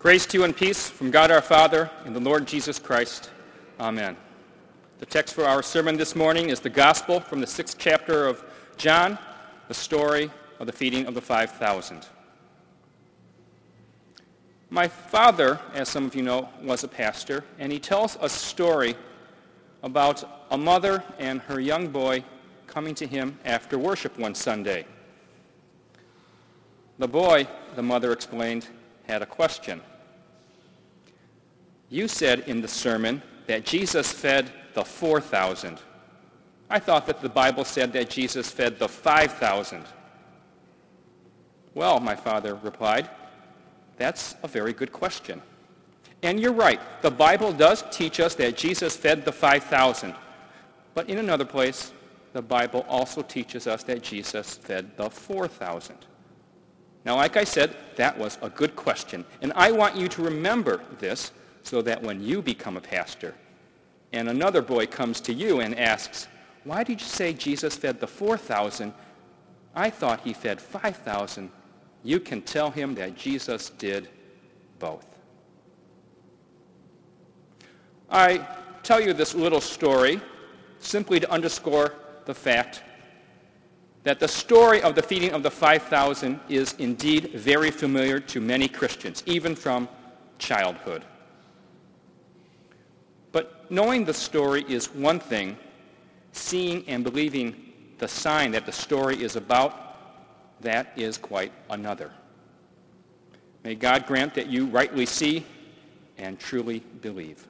Grace to you and peace from God our Father and the Lord Jesus Christ. Amen. The text for our sermon this morning is the Gospel from the 6th chapter of John, the story of the feeding of the 5,000. My father, as some of you know, was a pastor, and he tells a story about a mother and her young boy coming to him after worship one Sunday. The boy, the mother explained, had a question. You said in the sermon that Jesus fed the 4,000. I thought that the Bible said that Jesus fed the 5,000. Well, my father replied, that's a very good question. And you're right, the Bible does teach us that Jesus fed the 5,000. But in another place, the Bible also teaches us that Jesus fed the 4,000. Now, like I said, that was a good question. And I want you to remember this so that when you become a pastor and another boy comes to you and asks, why did you say Jesus fed the 4,000? I thought he fed 5,000. You can tell him that Jesus did both. I tell you this little story simply to underscore the fact that the story of the feeding of the 5,000 is indeed very familiar to many Christians, even from childhood. But knowing the story is one thing, seeing and believing the sign that the story is about, that is quite another. May God grant that you rightly see and truly believe.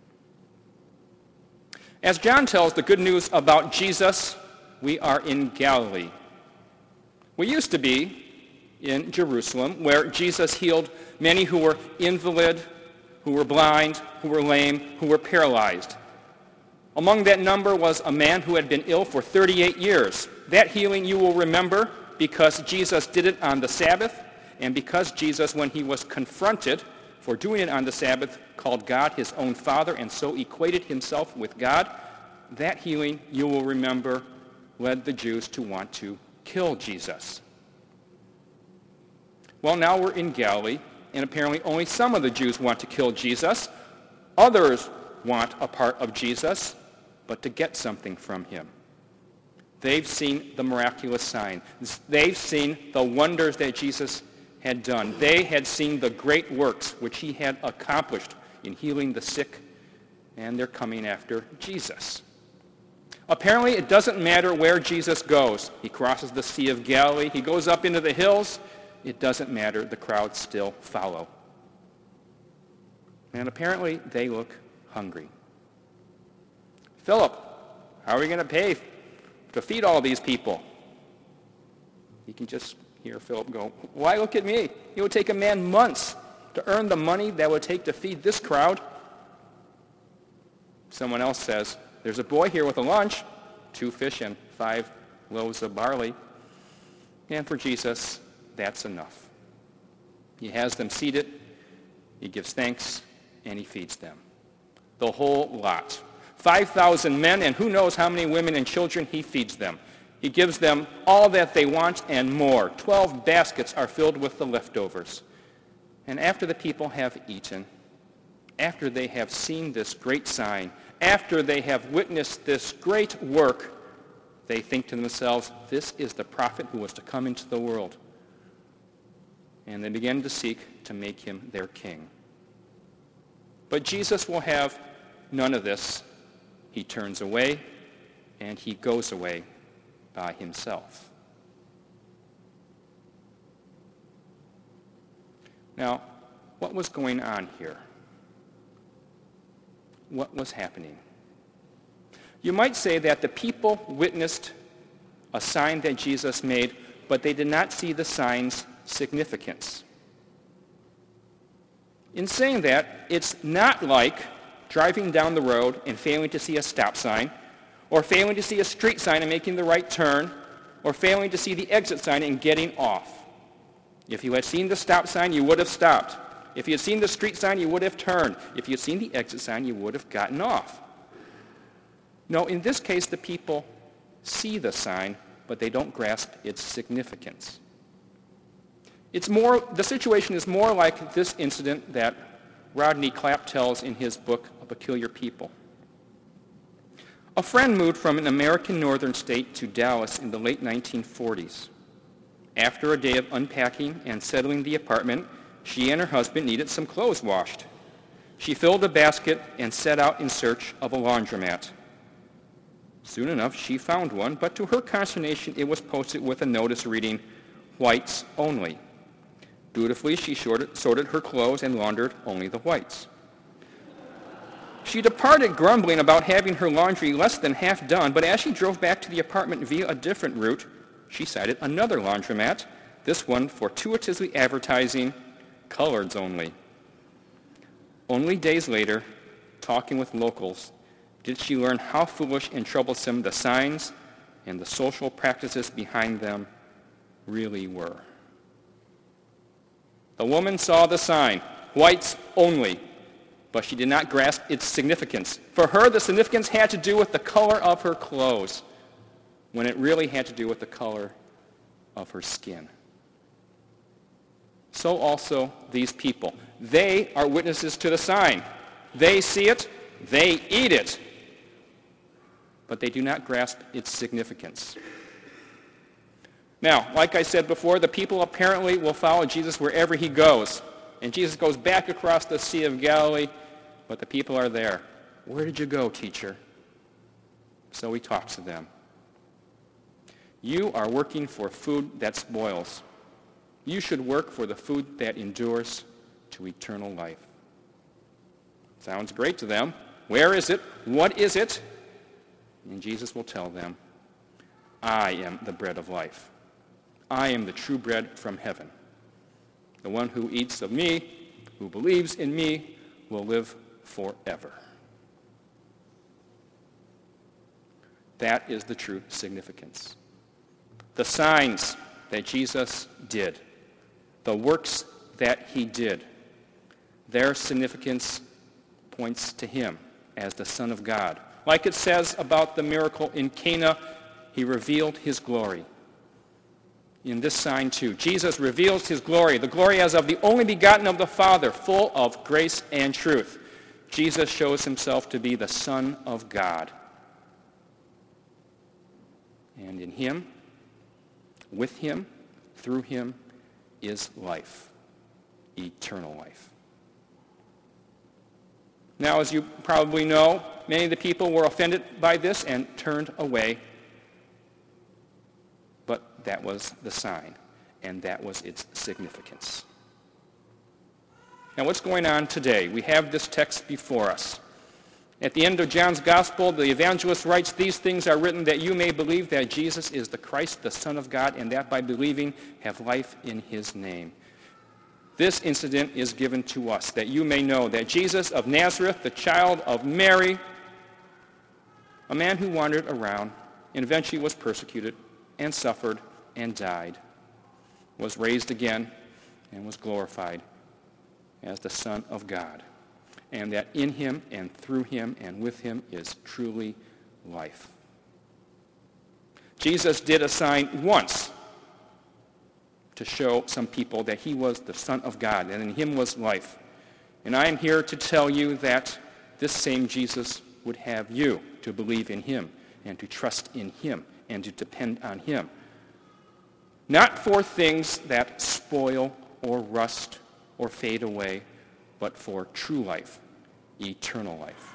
As John tells the good news about Jesus, we are in Galilee. We used to be in Jerusalem, where Jesus healed many who were invalid, who were blind, who were lame, who were paralyzed. Among that number was a man who had been ill for 38 years. That healing you will remember because Jesus did it on the Sabbath, and because Jesus, when he was confronted for doing it on the Sabbath, called God his own Father and so equated himself with God. That healing, you will remember, led the Jews to want to kill Jesus. Well, now we're in Galilee, and apparently only some of the Jews want to kill Jesus. Others want a part of Jesus, but to get something from him. They've seen the miraculous sign. They've seen the wonders that Jesus had done. They had seen the great works which he had accomplished in healing the sick, and they're coming after Jesus. Apparently, it doesn't matter where Jesus goes. He crosses the Sea of Galilee. He goes up into the hills. It doesn't matter. The crowds still follow. And apparently, they look hungry. Philip, how are we going to pay to feed all these people? You can just hear Philip go, why look at me? It would take a man months to earn the money that would take to feed this crowd. Someone else says, there's a boy here with a lunch, 2 fish and 5 loaves of barley. And for Jesus, that's enough. He has them seated, he gives thanks, and he feeds them. The whole lot. 5,000 men, and who knows how many women and children he feeds them. He gives them all that they want and more. 12 baskets are filled with the leftovers. And after the people have eaten, after they have seen this great sign, after they have witnessed this great work, they think to themselves, this is the prophet who was to come into the world. And they begin to seek to make him their king. But Jesus will have none of this. He turns away, and he goes away by himself. Now, what was going on here? What was happening? You might say that the people witnessed a sign that Jesus made, but they did not see the sign's significance. In saying that, it's not like driving down the road and failing to see a stop sign, or failing to see a street sign and making the right turn, or failing to see the exit sign and getting off. If you had seen the stop sign, you would have stopped. If you had seen the street sign, you would have turned. If you had seen the exit sign, you would have gotten off. No, in this case, the people see the sign, but they don't grasp its significance. The situation is more like this incident that Rodney Clapp tells in his book, A Peculiar People. A friend moved from an American northern state to Dallas in the late 1940s. After a day of unpacking and settling the apartment, she and her husband needed some clothes washed. She filled a basket and set out in search of a laundromat. Soon enough, she found one, but to her consternation, it was posted with a notice reading, "Whites only." Dutifully, she sorted her clothes and laundered only the whites. She departed grumbling about having her laundry less than half done, but as she drove back to the apartment via a different route, she sighted another laundromat, this one fortuitously advertising, "Coloreds only." Only days later, talking with locals, did she learn how foolish and troublesome the signs and the social practices behind them really were. The woman saw the sign, "Whites only," but she did not grasp its significance. For her, the significance had to do with the color of her clothes, when it really had to do with the color of her skin. So also these people. They are witnesses to the sign. They see it, they eat it, but they do not grasp its significance. Now, like I said before, the people apparently will follow Jesus wherever he goes. And Jesus goes back across the Sea of Galilee, but the people are there. "Where did you go, teacher?" So he talks to them. "You are working for food that spoils. You should work for the food that endures to eternal life." Sounds great to them. Where is it? What is it? And Jesus will tell them, "I am the bread of life. I am the true bread from heaven. The one who eats of me, who believes in me, will live forever." That is the true significance. The signs that Jesus did, the works that he did, their significance points to him as the Son of God. Like it says about the miracle in Cana, he revealed his glory. In this sign too, Jesus reveals his glory, the glory as of the only begotten of the Father, full of grace and truth. Jesus shows himself to be the Son of God. And in him, with him, through him, is life, eternal life. Now, as you probably know, many of the people were offended by this and turned away. But that was the sign, and that was its significance. Now, what's going on today? We have this text before us. At the end of John's Gospel, the evangelist writes, "These things are written that you may believe that Jesus is the Christ, the Son of God, and that by believing have life in his name." This incident is given to us, that you may know that Jesus of Nazareth, the child of Mary, a man who wandered around and eventually was persecuted and suffered and died, was raised again and was glorified as the Son of God, and that in him and through him and with him is truly life. Jesus did a sign once to show some people that he was the Son of God, and in him was life. And I am here to tell you that this same Jesus would have you to believe in him and to trust in him and to depend on him. Not for things that spoil or rust or fade away, but for true life, eternal life.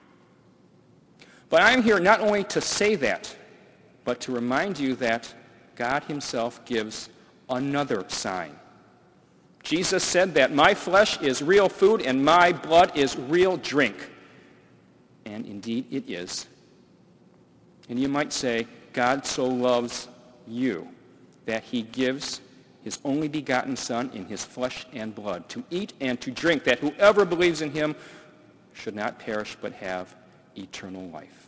But I'm here not only to say that, but to remind you that God himself gives another sign. Jesus said that my flesh is real food and my blood is real drink. And indeed it is. And you might say, God so loves you that he gives his only begotten Son in his flesh and blood to eat and to drink, that whoever believes in him should not perish but have eternal life.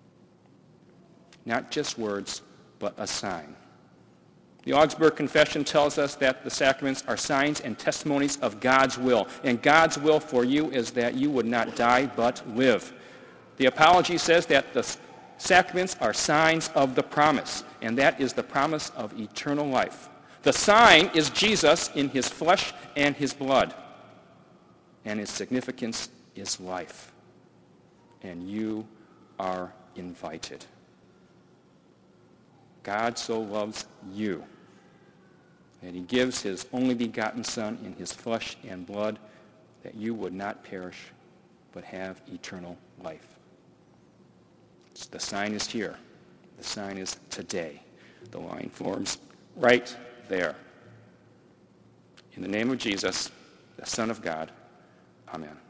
Not just words, but a sign. The Augsburg Confession tells us that the sacraments are signs and testimonies of God's will. And God's will for you is that you would not die but live. The Apology says that the sacraments are signs of the promise, and that is the promise of eternal life. The sign is Jesus in his flesh and his blood. And its significance is life. And you are invited. God so loves you that he gives his only begotten Son in his flesh and blood that you would not perish but have eternal life. The sign is here. The sign is today. The line forms right there. In the name of Jesus, the Son of God, amen.